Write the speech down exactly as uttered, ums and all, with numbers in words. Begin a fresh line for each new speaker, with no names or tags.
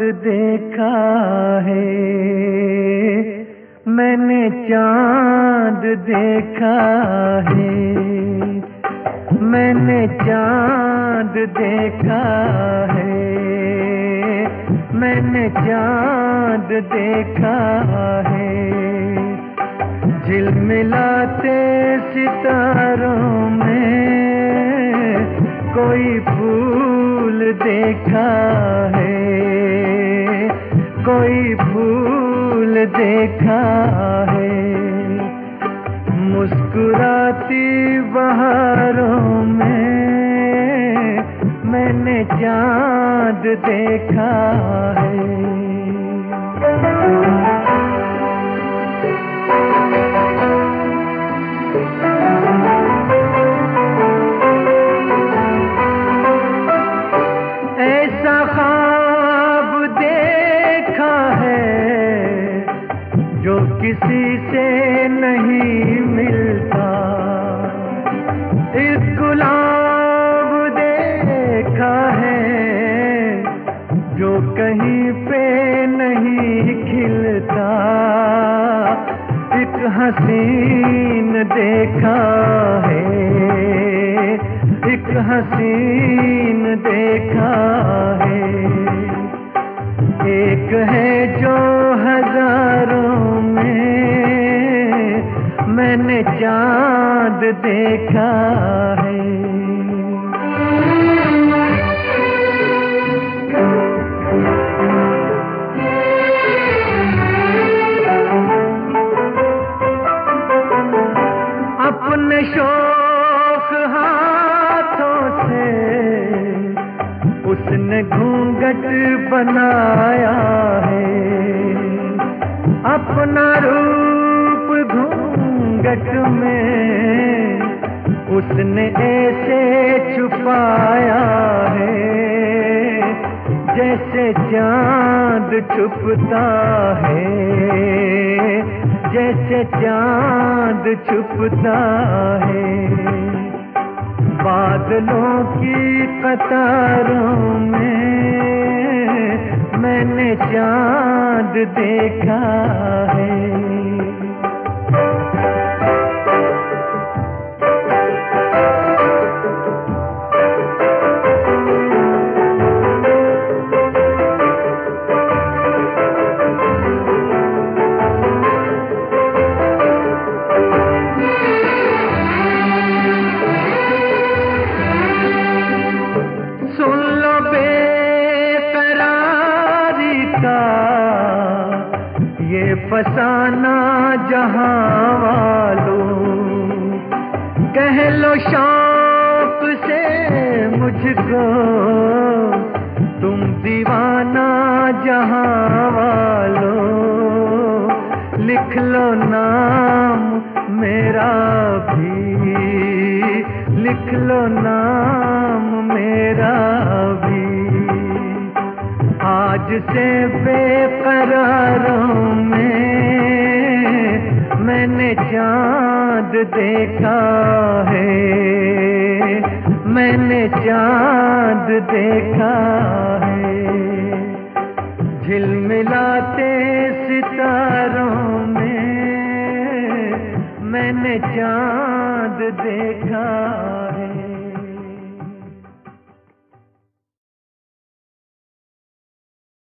देखा है, मैंने चांद देखा है, मैंने चांद देखा है, मैंने चांद देखा है। झिलमिलाते सितारों में कोई फूल देखा है, कोई फूल देखा है। मुस्कुराती बहारों में मैंने चांद देखा है। ऐसा ख्वाब देखा है जो किसी से नहीं मिलता, एक गुलाब देखा है जो कहीं पे नहीं खिलता, एक हसीन देखा है, एक हसीन देखा है। एक है जो हजारों में मैंने चांद देखा है। अपने शौक हाथों से उसने घूंघट बनाया है, अपना रूप घूंघट में उसने ऐसे छुपाया है, जैसे चांद छुपता है, जैसे चांद छुपता है। बादलों की कतारों में मैंने चांद देखा है। सुन लो बेकरारी का ये फसाना जहां वालों, कह लो शौक से मुझको तुम दीवाना जहां वालों। लिख लो नाम मेरा भी, लिख लो नाम मेरा भी। आज से बेकरारों में मैंने चांद देखा है, मैंने चांद देखा है। झिलमिलाते सितारों में मैंने चांद देखा है।